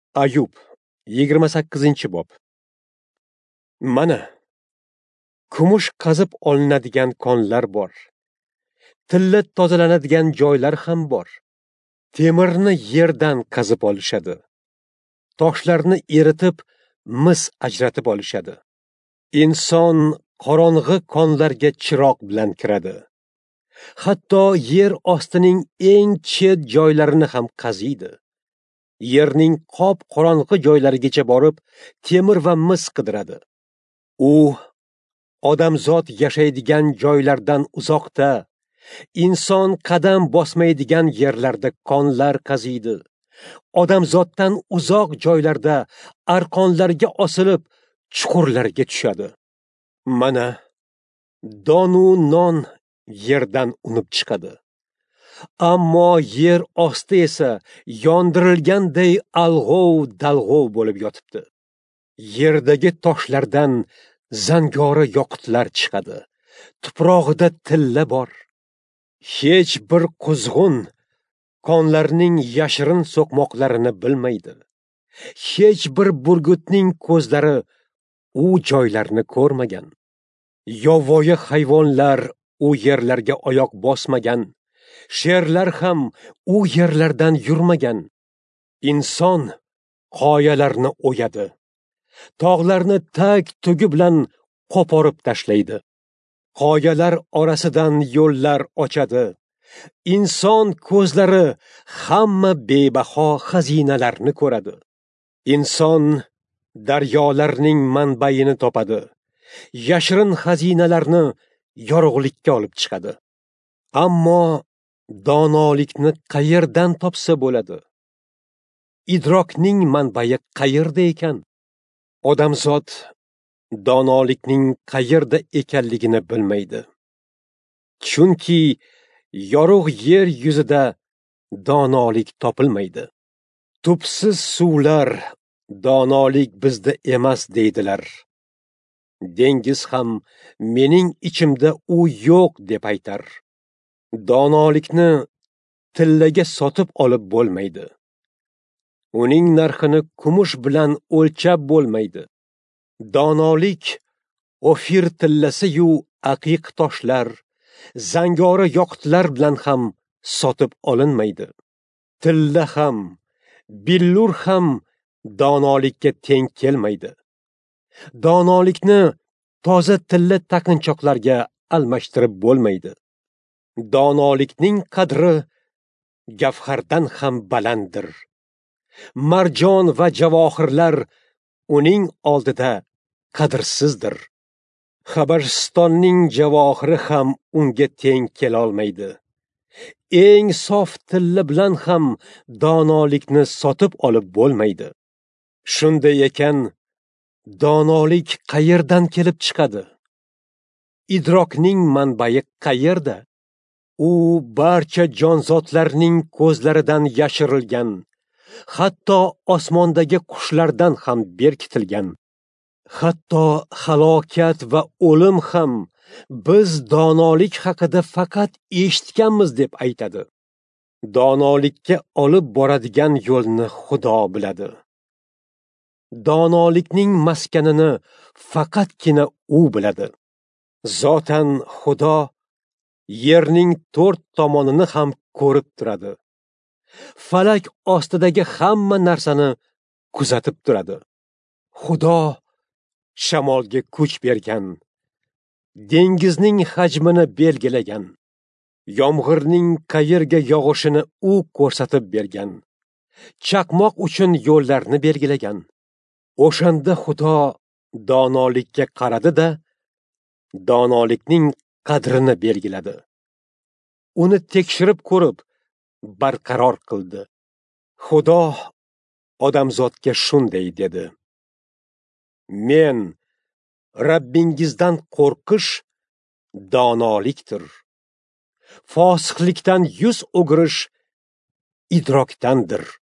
Ayub 28-bob. Mana, kumush qazib olinadigan konlar bor. Tilla tozalanadigan joylar ham bor. Temirni yerdan qazib olishadi. Toshlarni eritib, mis ajratib olishadi. Inson qorong'i konlarga chiroq bilan kiradi. Hatto yer ostining eng chet joylarini ham qaziydi. Yerning qop qorong'i joylarigacha borib, temir va mis qidiradi. U odamzod yashaydigan joylardan uzoqda, inson qadam bosmaydigan yerlarda konlar qaziydi. Odamzoddan uzoq joylarda arqonlarga osilib, chuqurlarga tushadi. Mana, donu non yerdan unib chiqadi. Ammo yer osti esa yondirilganday alg'ov-dalg'ov bo'lib yotibdi. Yerdagi toshlardan zangori yoqutlar chiqadi. Tuprog'ida tilla bor. Hech bir quzg'un konlarning yashirin so'qmoqlarini bilmaydi. Hech bir burgutning ko'zlari u joylarni ko'rmagan. Yovvoyi hayvonlar u yerlarga oyoq bosmagan. Sherlar ham u yerlardan yurmagan. Inson qoyalarni o'yadi. Tog'larni tag-tugi bilan qo'porib tashlaydi. Qoyalar orasidan yo'llar ochadi. Inson ko'zlari hamma bebaho xazinalarni ko'radi. Inson daryolarning manbaini topadi. Yashirin xazinalarni yorug'likka olib chiqadi. Ammo donolikni qayerdan topsa bo'ladi? Idrokning manbai qayerda ekan? Odamzod donolikning qayerda ekanligini bilmaydi. Chunki yorug' yer yuzida donolik topilmaydi. Tubsiz suvlar donolik bizda emas deydilar. Dengiz ham mening ichimda u yo'q deb aytar. Donolikni tillaga sotib olib bo'lmaydi. Uning narxini kumush bilan o'lchab bo'lmaydi. Donolik ofir tillasi-yu aqiq toshlar, zangori yoqutlar bilan ham sotib olinmaydi. Tilla ham, billur ham donolikka teng kelmaydi. Donolikni toza tilla taqinchoqlarga almashtirib bo'lmaydi. Donolikning qadri gavhardan ham balanddir. Marjon va javohirlar uning oldida qadrsizdir. Xabaristonning javohiri ham unga teng kelolmaydi. Eng sof tilla bilan ham donolikni sotib olib bo'lmaydi. Shunday ekan, donolik qayerdan kelib chiqadi? Idrokning manbai qayerda? U barcha jonzotlarning ko'zlaridan yashirilgan, hatto osmondagi qushlardan ham berkitilgan. Hatto halokat va o'lim ham biz donolik haqida faqat eshitganmiz deb aytadi. Donolikka olib boradigan yo'lni Xudo biladi. Donolikning maskanini faqatgina u biladi. Zotan Xudo yerning 4 tomonini ham ko'rib turadi. Falak ostidagi hamma narsani kuzatib turadi. Xudo shamolga kuch bergan, dengizning hajmini belgilagan, yomg'irning qayerga yog'ishini u ko'rsatib bergan, chaqmoq uchun yo'llarni belgilagan. O'shanda Xudo donolikka qaradi-da, donolikning qadrini belgiladi. Uni tekshirib ko'rib, barqaror qildi. Xudo odamzodga shunday dedi: Men Rabbingizdan qo'rqish donolikdir. Fosiqlikdan yuz o'girish idrokdandir.